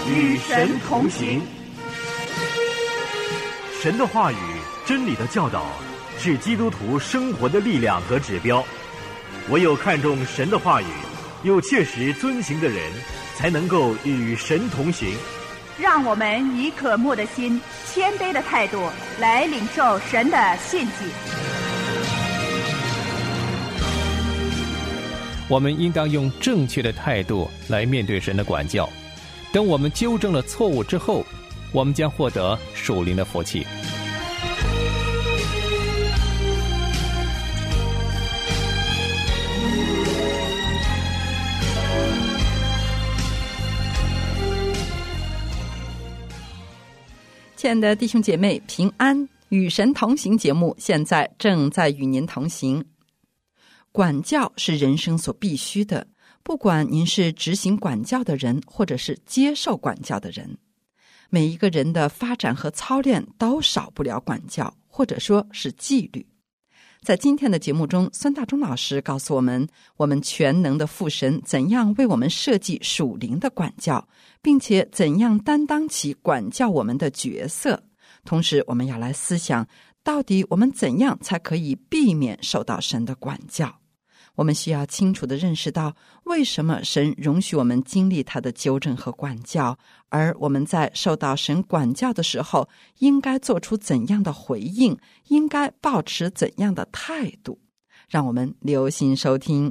与神同行。 神的话语、真理的教导，是基督徒生活的力量和指标。唯有看重神的话语，又切实遵行的人，才能够与神同行。 让我们以渴慕的心、谦卑的态度来领受神的信息。 我们应当用正确的态度来面对神的管教。等我们纠正了错误之后，我们将获得属灵的福气。 亲爱的弟兄姐妹，平安，与神同行节目现在正在与您同行。管教是人生所必须的，不管您是执行管教的人，或者是接受管教的人，每一个人的发展和操练都少不了管教，或者说是纪律。在今天的节目中，孙大中老师告诉我们，我们全能的父神怎样为我们设计属灵的管教，并且怎样担当起管教我们的角色。同时我们要来思想，到底我们怎样才可以避免受到神的管教。我们需要清楚地认识到，为什么神容许我们经历他的纠正和管教，而我们在受到神管教的时候，应该做出怎样的回应，应该抱持怎样的态度。让我们留心收听。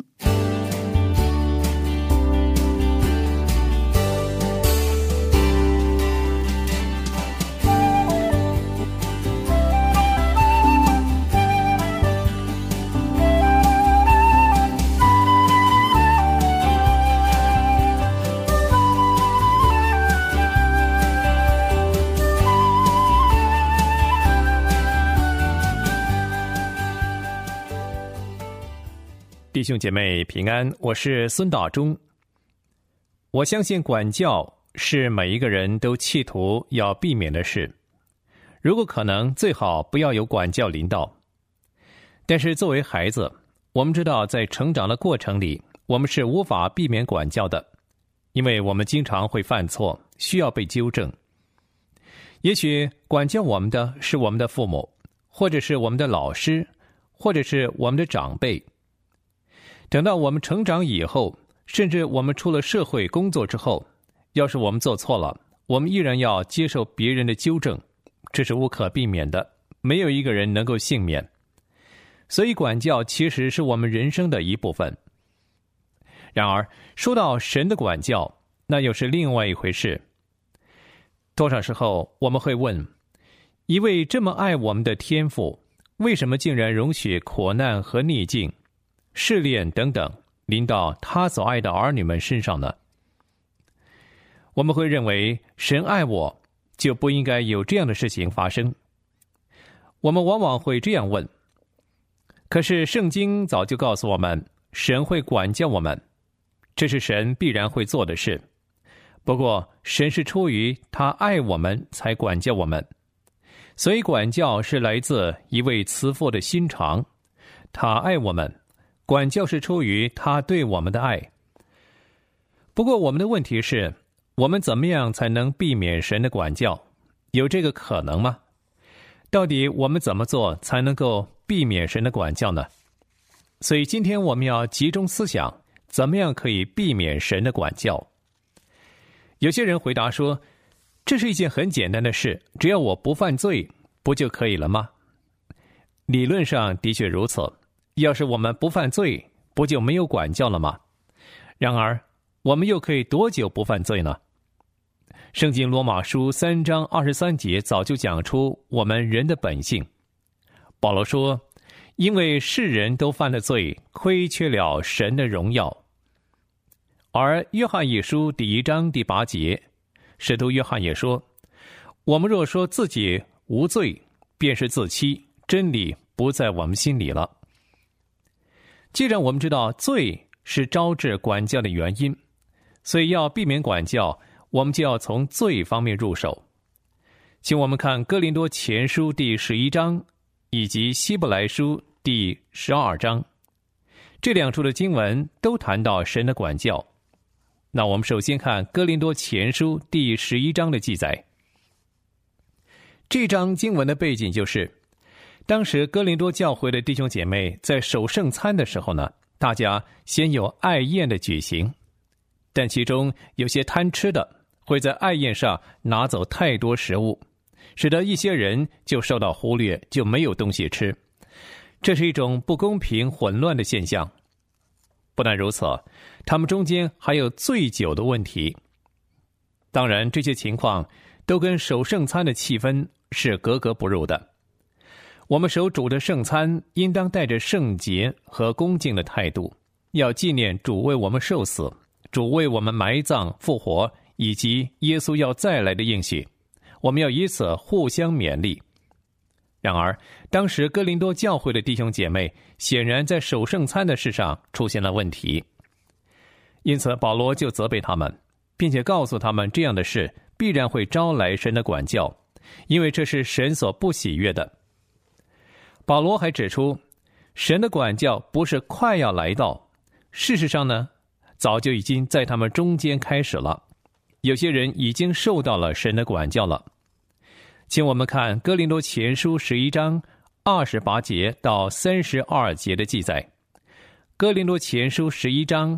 弟兄姐妹平安，我是孙大中。我相信管教是每一个人都企图要避免的事，如果可能，最好不要有管教临到。但是作为孩子，我们知道在成长的过程里，我们是无法避免管教的，因为我们经常会犯错，需要被纠正。也许管教我们的是我们的父母，或者是我们的老师，或者是我们的长辈。等到我们成长以后，甚至我们出了社会工作之后，要是我们做错了，我们依然要接受别人的纠正，这是无可避免的，没有一个人能够幸免。所以管教其实是我们人生的一部分。然而说到神的管教，那又是另外一回事。多少时候我们会问，一位这么爱我们的天父，为什么竟然容许苦难和逆境、试炼等等临到他所爱的儿女们身上呢？我们会认为神爱我，就不应该有这样的事情发生。我们往往会这样问，可是圣经早就告诉我们，神会管教我们，这是神必然会做的事。不过神是出于他爱我们才管教我们，所以管教是来自一位慈父的心肠，他爱我们，管教是出于他对我们的爱。不过我们的问题是，我们怎么样才能避免神的管教？有这个可能吗？到底我们怎么做才能够避免神的管教呢？所以今天我们要集中思想，怎么样可以避免神的管教？有些人回答说，这是一件很简单的事，只要我不犯罪，不就可以了吗？理论上的确如此，要是我们不犯罪，不就没有管教了吗？然而我们又可以多久不犯罪呢？圣经罗马书3章23节早就讲出我们人的本性。保罗说，因为世人都犯了罪，亏缺了神的荣耀。而约翰一书第1章第8节，使徒约翰也说，我们若说自己无罪，便是自欺，真理不在我们心里了。既然我们知道罪是招致管教的原因，所以要避免管教，我们就要从罪方面入手。请我们看哥林多前书第11章以及希伯来书第12章，这两处的经文都谈到神的管教。 那我们首先看哥林多前书第11章的记载。这章经文的背景就是，当时哥林多教会的弟兄姐妹在守圣餐的时候呢，大家先有爱宴的举行，但其中有些贪吃的会在爱宴上拿走太多食物，使得一些人就受到忽略，就没有东西吃。这是一种不公平混乱的现象。不但如此，他们中间还有醉酒的问题。当然，这些情况都跟守圣餐的气氛是格格不入的。我们守主的圣餐应当带着圣洁和恭敬的态度，要纪念主为我们受死，主为我们埋葬复活，以及耶稣要再来的应许。我们要以此互相勉励。然而，当时哥林多教会的弟兄姐妹显然在守圣餐的事上出现了问题，因此保罗就责备他们，并且告诉他们这样的事必然会招来神的管教，因为这是神所不喜悦的。保罗还指出，神的管教不是快要来到，事实上呢，早就已经在他们中间开始了。有些人已经受到了神的管教了。请我们看哥林多前书11章28节到32节的记载。哥林多前书11章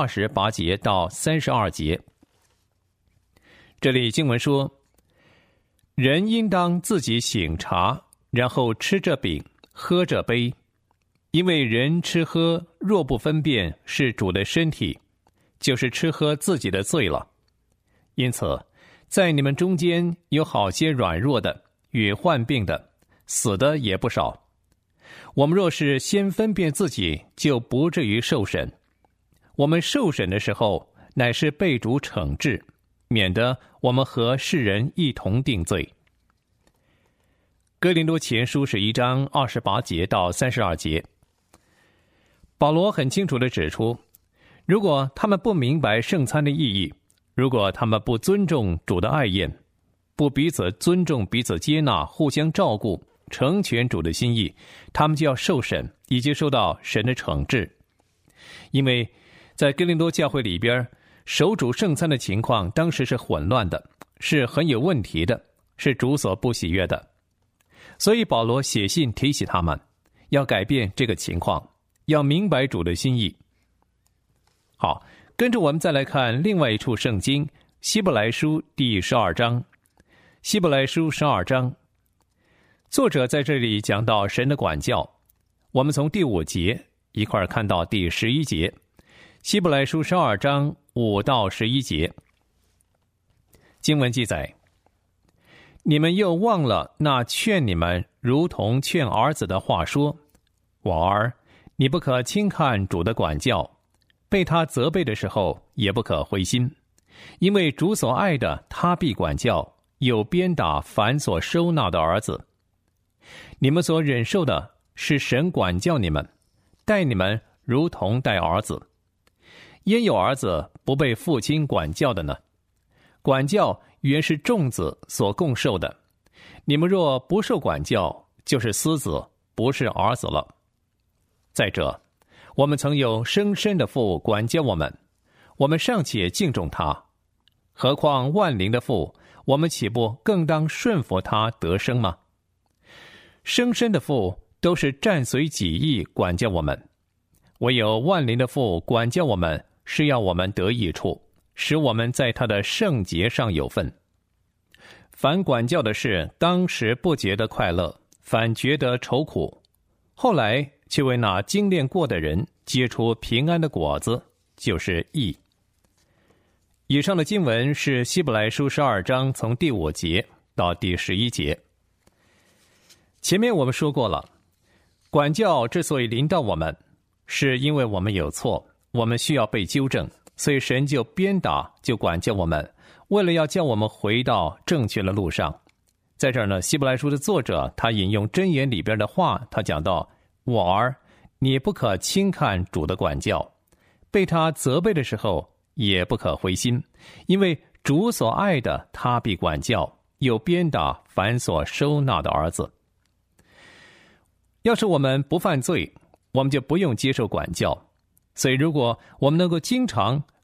28节到32节，这里经文说：人应当自己醒察，然后吃这饼，喝这杯，因为人吃喝若不分辨是主的身体，就是吃喝自己的罪了。因此，在你们中间有好些软弱的，与患病的，死的也不少。我们若是先分辨自己，就不至于受审。我们受审的时候，乃是被主惩治，免得我们和世人一同定罪。哥林多前书11章28节到32节，保罗很清楚地指出，如果他们不明白圣餐的意义，如果他们不尊重主的爱宴，不彼此尊重、彼此接纳、互相照顾，成全主的心意，他们就要受审，以及受到神的惩治。因为在哥林多教会里边，守主圣餐的情况当时是混乱的，是很有问题的，是主所不喜悦的。所以保罗写信提醒他们，要改变这个情况，要明白主的心意。好，跟着我们再来看另外一处圣经，希伯来书第12章。希伯来书12章，作者在这里讲到神的管教。我们从第5节一块看到第11节。希伯来书12章5到11节，经文记载：你们又忘了那劝你们如同劝儿子的话说，我儿，你不可轻看主的管教，被他责备的时候也不可灰心，因为主所爱的他必管教，有鞭打凡所收纳的儿子。你们所忍受的是神管教你们，待你们如同待儿子。焉有儿子不被父亲管教的呢？管教原是众子所共受的。你们若不受管教，就是私子，不是儿子了。再者，我们曾有生身的父管教我们，我们尚且敬重他，何况万灵的父，我们岂不更当顺服他得生吗？生身的父都是暂随己意管教我们，唯有万灵的父管教我们，是要我们得益处，使我们在他的圣洁上有份。凡管教的事，当时不觉得快乐，反觉得愁苦，后来却为那精炼过的人结出平安的果子，就是义。以上的经文是希伯来书12章从第5节到第11节。前面我们说过了，管教之所以临到我们，是因为我们有错，我们需要被纠正，所以神就鞭打，就管教我们，为了要叫我们回到正确的路上。在这儿呢，希伯来书的作者他引用箴言里边的话，他讲到，我儿，你不可轻看主的管教，被他责备的时候也不可灰心，因为主所爱的他必管教，有鞭打凡所收纳的儿子。要是我们不犯罪，我们就不用接受管教。所以如果我们能够经常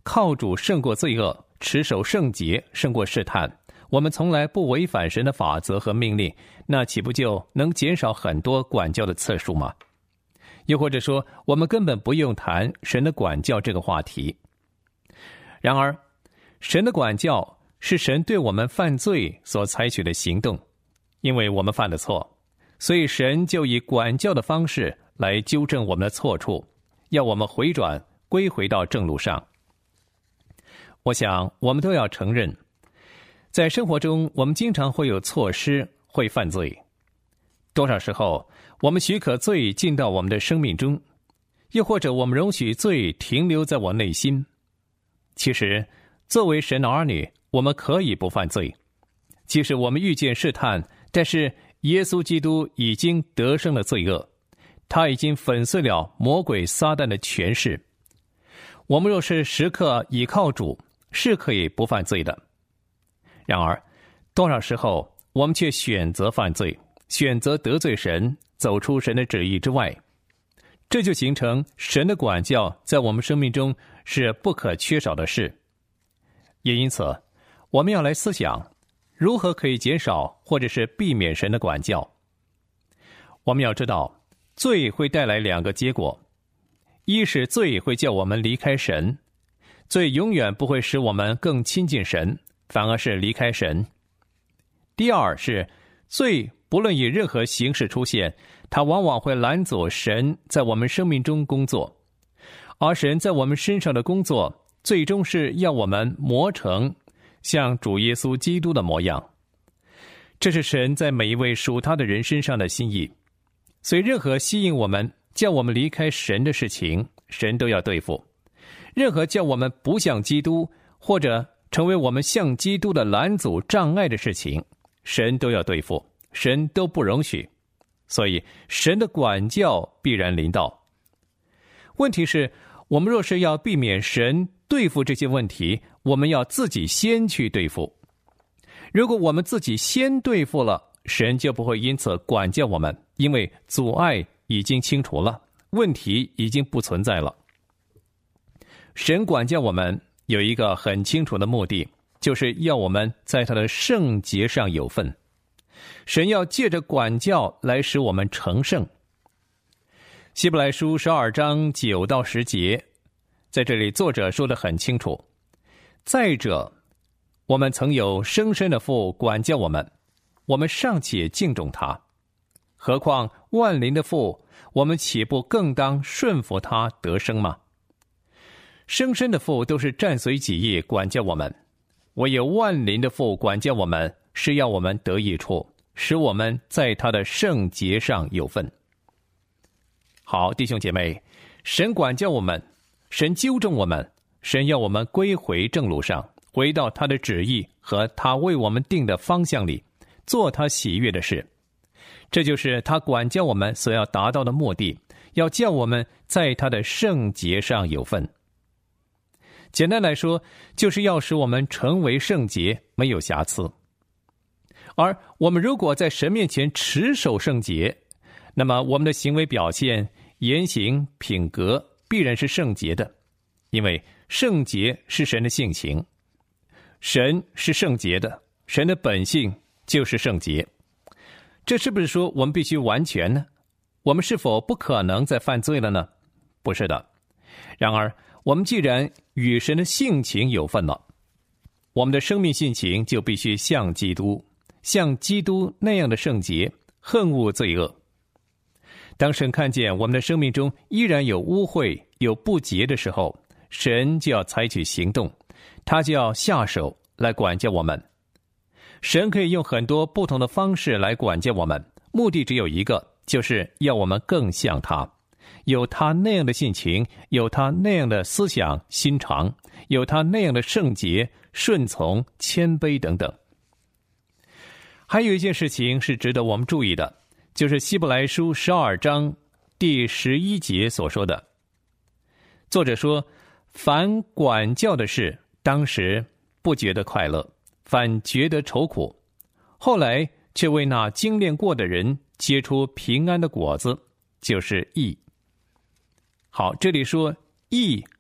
靠主胜过罪恶，持守圣洁胜过试探，我们从来不违反神的法则和命令，那岂不就能减少很多管教的次数吗？又或者说，我们根本不用谈神的管教这个话题。然而，神的管教是神对我们犯罪所采取的行动，因为我们犯了错，所以神就以管教的方式来纠正我们的错处，要我们回转归回到正路上。我想我们都要承认，在生活中我们经常会有错失，会犯罪。多少时候我们许可罪进到我们的生命中，又或者我们容许罪停留在我内心。其实作为神的儿女，我们可以不犯罪，即使我们遇见试探，但是耶稣基督已经得胜了罪恶，他已经粉碎了魔鬼撒旦的权势。我们若是时刻倚靠主，是可以不犯罪的。然而多少时候我们却选择犯罪，选择得罪神，走出神的旨意之外，这就形成神的管教在我们生命中是不可缺少的事。也因此我们要来思想如何可以减少或者是避免神的管教。我们要知道，罪会带来两个结果，一是罪会叫我们离开神，罪永远不会使我们更亲近神，反而是离开神。第二是罪不论以任何形式出现，它往往会拦阻神在我们生命中工作，而神在我们身上的工作最终是要我们磨成像主耶稣基督的模样。这是神在每一位属他的人身上的心意，所以任何吸引我们叫我们离开神的事情，神都要对付；任何叫我们不像基督或者成为我们像基督的拦阻障碍的事情，神都要对付，神都不容许。所以神的管教必然临到。问题是，我们若是要避免神对付这些问题，我们要自己先去对付。如果我们自己先对付了，神就不会因此管教我们，因为阻碍已经清除了，问题已经不存在了。神管教我们有一个很清楚的目的，就是要我们在他的圣洁上有份。神要借着管教来使我们成圣。希伯来书12章9到10节，在这里作者说得很清楚，再者，我们曾有生身的父管教我们，我们尚且敬重他，何况万灵的父，我们岂不更当顺服他得生吗？生身的父都是战随己意管教我们，唯有万灵的父管教我们，是要我们得益处，使我们在他的圣洁上有份。好，弟兄姐妹，神管教我们，神纠正我们，神要我们归回正路上，回到他的旨意和他为我们定的方向里，做他喜悦的事。这就是他管教我们所要达到的目的，要叫我们在他的圣洁上有份。简单来说，就是要使我们成为圣洁，没有瑕疵。而我们如果在神面前持守圣洁，那么我们的行为表现、言行、品格必然是圣洁的，因为圣洁是神的性情，神是圣洁的，神的本性就是圣洁。这是不是说我们必须完全呢？我们是否不可能再犯罪了呢？不是的。然而我们既然与神的性情有份了，我们的生命性情就必须像基督那样的圣洁，恨恶罪恶。当神看见我们的生命中依然有污秽、有不洁的时候，神就要采取行动，他就要下手来管教我们。神可以用很多不同的方式来管教我们，目的只有一个，就是要我们更像他，有他那样的性情，有他那样的思想心肠，有他那样的圣洁、顺从、谦卑等等。还有一件事情是值得我们注意的，就是希伯来书12章第11节所说的。作者说，凡管教的事，当时不觉得快乐，反觉得愁苦，后来却为那精炼过的人结出平安的果子，就是义。好，这里说义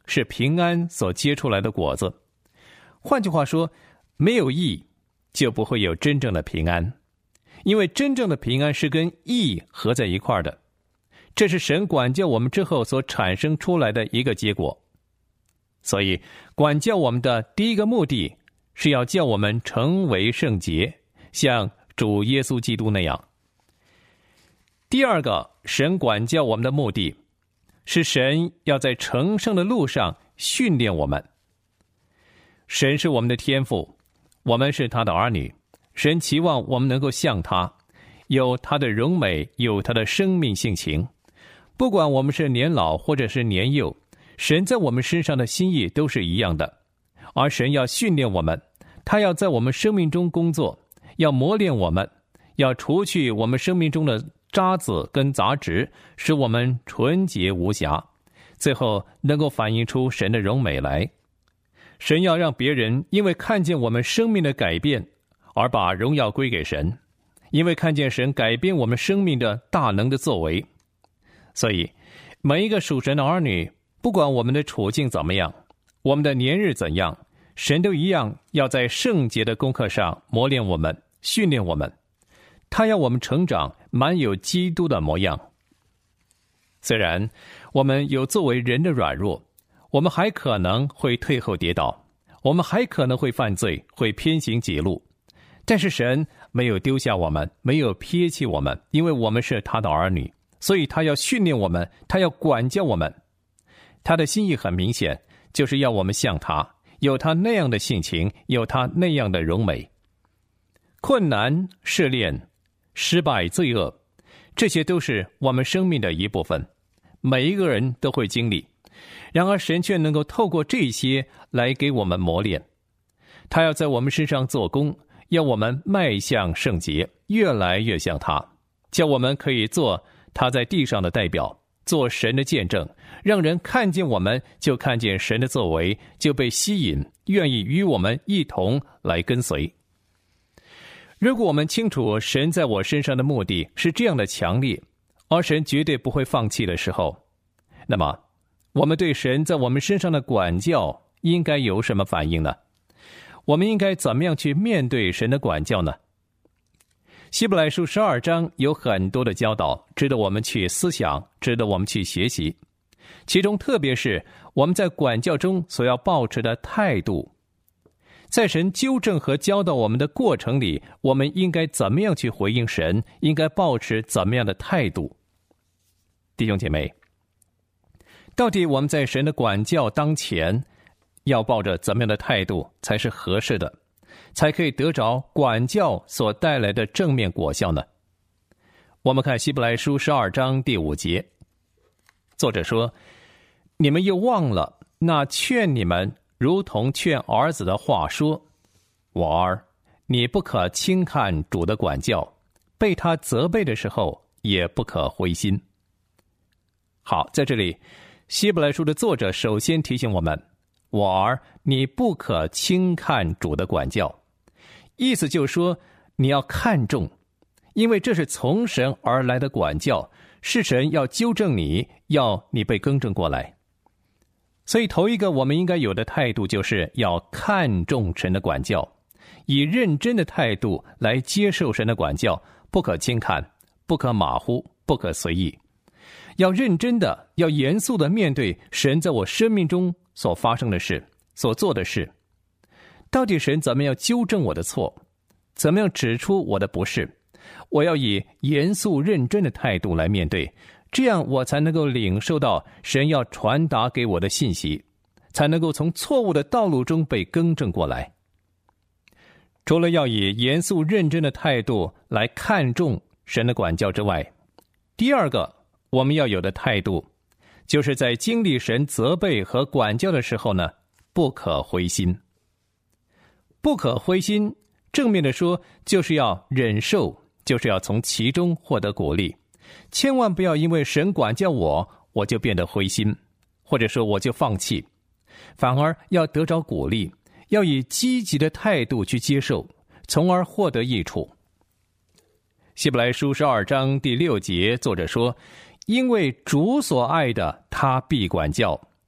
是平安所结出来的果子。换句话说，没有义就不会有真正的平安，因为真正的平安是跟义合在一块的，这是神管教我们之后所产生出来的一个结果。所以管教我们的第一个目的是要叫我们成为圣洁，像主耶稣基督那样。第二个，神管教我们的目的是神要在成圣的路上训练我们。神是我们的天父，我们是他的儿女，神期望我们能够像他，有他的荣美，有他的生命性情。不管我们是年老或者是年幼，神在我们身上的心意都是一样的。而神要训练我们，他要在我们生命中工作，要磨练我们，要除去我们生命中的渣子跟杂质，使我们纯洁无瑕，最后能够反映出神的荣美来。神要让别人因为看见我们生命的改变而把荣耀归给神，因为看见神改变我们生命的大能的作为。所以每一个属神的儿女，不管我们的处境怎么样，我们的年日怎样，神都一样要在圣洁的功课上磨练我们，训练我们。他要我们成长，满有基督的模样。虽然我们有作为人的软弱，我们还可能会退后跌倒，我们还可能会犯罪，会偏行己路，但是神没有丢下我们，没有撇弃我们，因为我们是他的儿女，所以他要训练我们，他要管教我们。他的心意很明显，就是要我们像他，有他那样的性情，有他那样的荣美。困难、试炼、失败、罪恶，这些都是我们生命的一部分，每一个人都会经历。然而神却能够透过这些来给我们磨练，他要在我们身上做工，要我们迈向圣洁，越来越像他，叫我们可以做他在地上的代表，做神的见证，让人看见我们就看见神的作为，就被吸引，愿意与我们一同来跟随。如果我们清楚神在我身上的目的是这样的强烈，而神绝对不会放弃的时候，那么我们对神在我们身上的管教应该有什么反应呢？我们应该怎么样去面对神的管教呢？希伯来书12章有很多的教导，值得我们去思想，值得我们去学习。其中特别是我们在管教中所要抱持的态度，在神纠正和教导我们的过程里，我们应该怎么样去回应神，应该抱持怎么样的态度。弟兄姐妹，到底我们在神的管教当前要抱着怎么样的态度才是合适的，才可以得着管教所带来的正面果效呢？我们看希伯来书12章第5节，作者说：你们又忘了那劝你们如同劝儿子的话说，我儿，你不可轻看主的管教，被他责备的时候也不可灰心。好，在这里希伯来书的作者首先提醒我们，我儿，你不可轻看主的管教，意思就是说你要看重，因为这是从神而来的管教，是神要纠正你，要你被更正过来。所以头一个我们应该有的态度，就是要看重神的管教，以认真的态度来接受神的管教，不可轻看，不可马虎，不可随意，要认真的，要严肃的面对神在我生命中所发生的事，所做的事。到底神怎么样纠正我的错，怎么样指出我的不是，我要以严肃认真的态度来面对，这样我才能够领受到神要传达给我的信息，才能够从错误的道路中被更正过来。除了要以严肃认真的态度来看重神的管教之外，第二个我们要有的态度，就是在经历神责备和管教的时候呢，不可灰心。不可灰心，正面的说，就是要忍受，就是要从其中获得鼓励。千万不要因为神管教我就变得灰心，或者说我就放弃，反而要得着鼓励，要以积极的态度去接受，从而获得益处。希伯来书12章第6节，作者说：因为主所爱的，他必管教，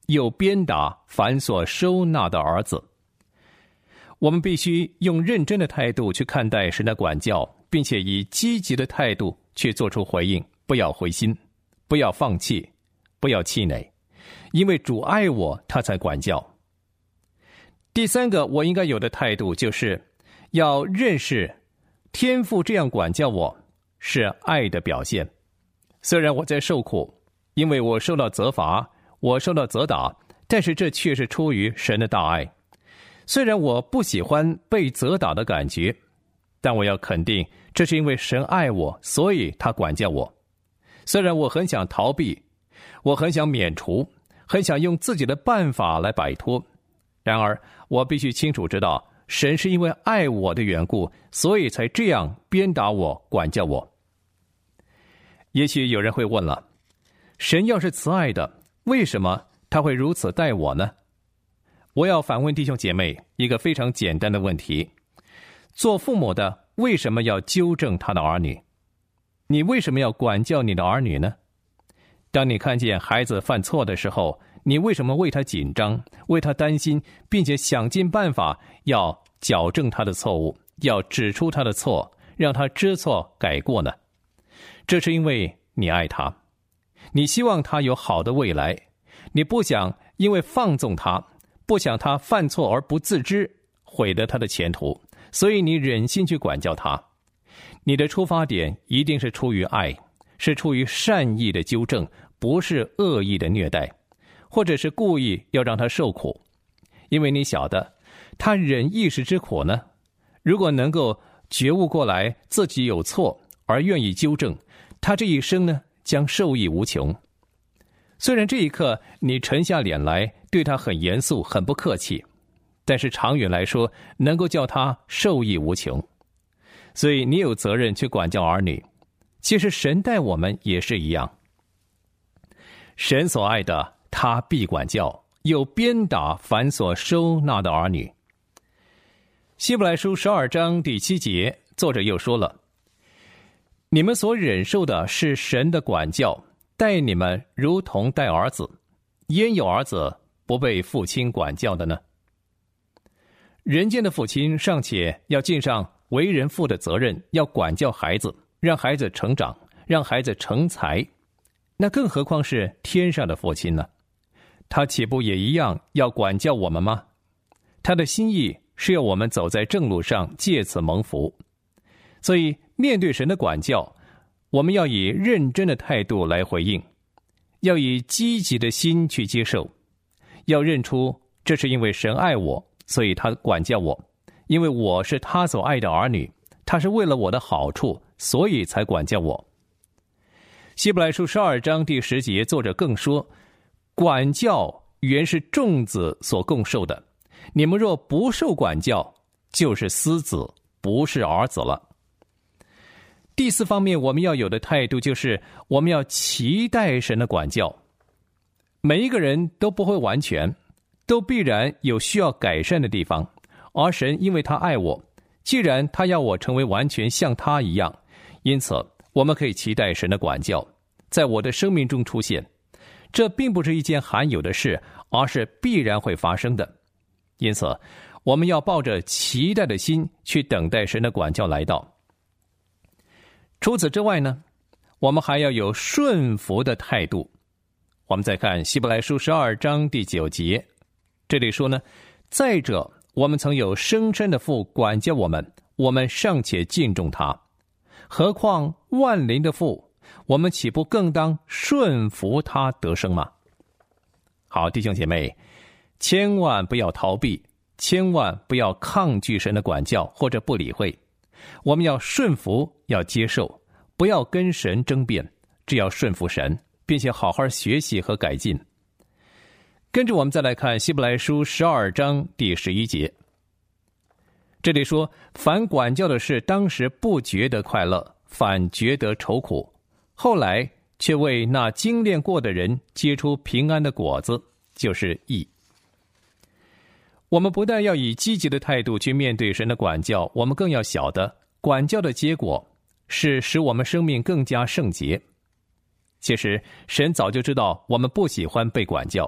又鞭打凡所收纳的儿子。我们必须用认真的态度去看待神的管教，并且以积极的态度去做出回应，不要灰心，不要放弃，不要气馁，因为主爱我，他才管教。第三个我应该有的态度，就是要认识天父这样管教我是爱的表现。虽然我在受苦，因为我受到责罚，我受到责打，但是这却是出于神的大爱。虽然我不喜欢被责打的感觉，但我要肯定，这是因为神爱我，所以他管教我。虽然我很想逃避，我很想免除，很想用自己的办法来摆脱，然而我必须清楚知道，神是因为爱我的缘故，所以才这样鞭打我，管教我。也许有人会问了，神要是慈爱的，为什么他会如此待我呢？我要反问弟兄姐妹一个非常简单的问题：做父母的为什么要纠正他的儿女？你为什么要管教你的儿女呢？当你看见孩子犯错的时候，你为什么为他紧张，为他担心，并且想尽办法要矫正他的错误，要指出他的错，让他知错改过呢？这是因为你爱他，你希望他有好的未来，你不想因为放纵他，不想他犯错而不自知，毁了他的前途，所以你忍心去管教他。你的出发点一定是出于爱，是出于善意的纠正，不是恶意的虐待，或者是故意要让他受苦。因为你晓得，他忍一时之苦呢，如果能够觉悟过来自己有错而愿意纠正，他这一生呢将受益无穷。虽然这一刻你沉下脸来对他很严肃很不客气，但是长远来说能够叫他受益无穷。所以你有责任去管教儿女。其实神待我们也是一样，神所爱的他必管教，又鞭打凡所收纳的儿女。希伯来书12章第7节，作者又说了，你们所忍受的是神的管教，待你们如同待儿子，焉有儿子不被父亲管教的呢？人间的父亲尚且要尽上为人父的责任，要管教孩子，让孩子成长，让孩子成才，那更何况是天上的父亲呢？他岂不也一样要管教我们吗？他的心意是要我们走在正路上，借此蒙福。所以面对神的管教，我们要以认真的态度来回应，要以积极的心去接受，要认出这是因为神爱我，所以他管教我，因为我是他所爱的儿女，他是为了我的好处，所以才管教我。希伯来书12章第10节，作者更说，管教原是众子所共受的，你们若不受管教，就是私子，不是儿子了。第四方面我们要有的态度，就是我们要期待神的管教。每一个人都不会完全，都必然有需要改善的地方，而神因为他爱我，既然他要我成为完全像他一样，因此我们可以期待神的管教在我的生命中出现。这并不是一件罕有的事，而是必然会发生的。因此我们要抱着期待的心去等待神的管教来到。除此之外呢，我们还要有顺服的态度。我们再看希伯来书12章第9节，这里说呢，再者我们曾有生身的父管教我们，我们尚且敬重他，何况万灵的父，我们岂不更当顺服他得生吗？好，弟兄姐妹，千万不要逃避，千万不要抗拒神的管教或者不理会，我们要顺服，要接受，不要跟神争辩，只要顺服神，并且好好学习和改进。跟着我们再来看希伯来书12章第11节，这里说，凡管教的事当时不觉得快乐，反觉得愁苦，后来却为那精炼过的人结出平安的果子，就是义。我们不但要以积极的态度去面对神的管教，我们更要晓得管教的结果是使我们生命更加圣洁。其实神早就知道我们不喜欢被管教，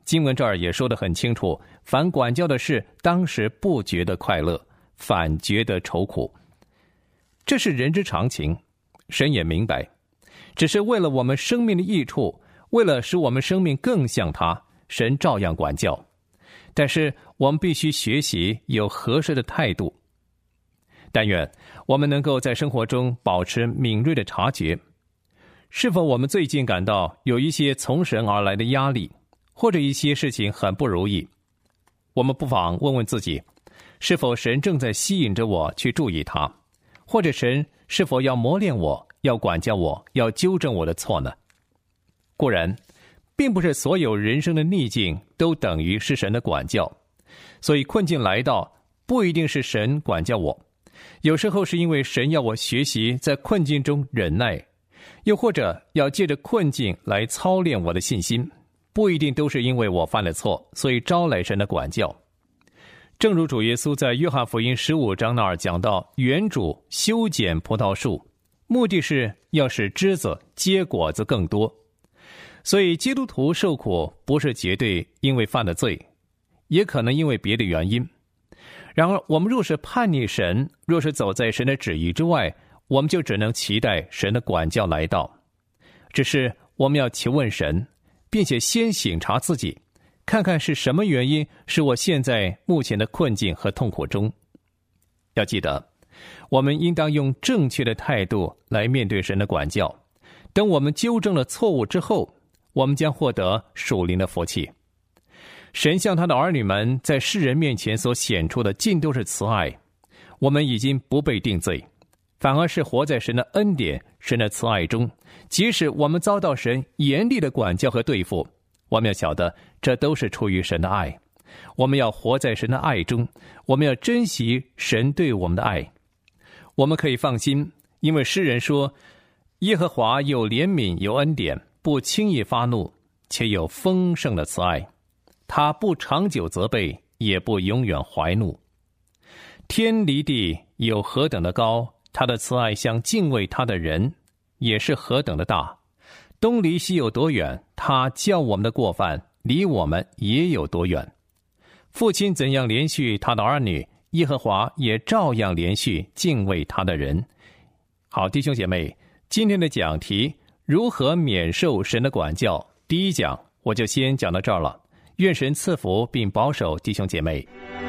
经文这儿也说得很清楚，凡管教的事，当时不觉得快乐，反觉得愁苦。这是人之常情，神也明白，只是为了我们生命的益处，为了使我们生命更像他，神照样管教。但是我们必须学习有合适的态度。但愿我们能够在生活中保持敏锐的察觉，是否我们最近感到有一些从神而来的压力，或者一些事情很不如意，我们不妨问问自己，是否神正在吸引着我去注意它，或者神是否要磨练我，要管教我，要纠正我的错呢？固然并不是所有人生的逆境都等于是神的管教，所以困境来到不一定是神管教我，有时候是因为神要我学习在困境中忍耐，又或者要借着困境来操练我的信心，不一定都是因为我犯了错，所以招来神的管教。正如主耶稣在约翰福音15章那儿讲到，园主修剪葡萄树，目的是要使枝子结果子更多。所以基督徒受苦不是绝对因为犯了罪，也可能因为别的原因。然而我们若是叛逆神，若是走在神的旨意之外，我们就只能期待神的管教来到。只是我们要求问神，并且先省察自己，看看是什么原因使我现在目前的困境和痛苦中。要记得，我们应当用正确的态度来面对神的管教。等我们纠正了错误之后，我们将获得属灵的福气。神向他的儿女们在世人面前所显出的尽都是慈爱，我们已经不被定罪，反而是活在神的恩典、神的慈爱中。即使我们遭到神严厉的管教和对付，我们要晓得这都是出于神的爱。我们要活在神的爱中，我们要珍惜神对我们的爱。我们可以放心，因为诗人说，耶和华有怜悯有恩典，不轻易发怒，且有丰盛的慈爱。他不长久责备，也不永远怀怒。天离地有何等的高，他的慈爱向敬畏他的人也是何等的大。东离西有多远，他叫我们的过犯离我们也有多远。父亲怎样连续他的儿女，耶和华也照样连续敬畏他的人。好，弟兄姐妹，今天的讲题如何免受神的管教，第一讲我就先讲到这儿了。愿神赐福并保守弟兄姐妹。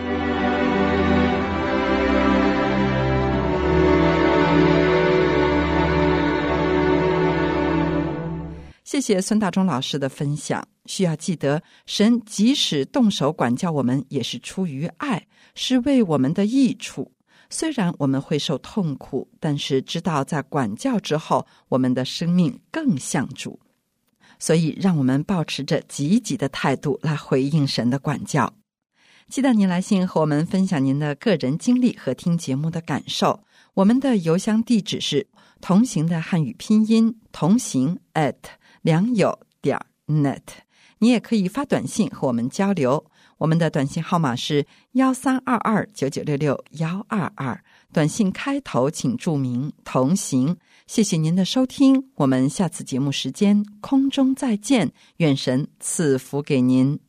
谢谢孙大中老师的分享。需要记得，神即使动手管教我们，也是出于爱，是为我们的益处。虽然我们会受痛苦，但是知道在管教之后，我们的生命更像主。所以让我们保持着积极的态度来回应神的管教。期待您来信和我们分享您的个人经历和听节目的感受。我们的邮箱地址是同行的汉语拼音同行@良友.net。你也可以发短信和我们交流，我们的短信号码是13229966-122，短信开头请注明同行。谢谢您的收听，我们下次节目时间空中再见，愿神赐福给您。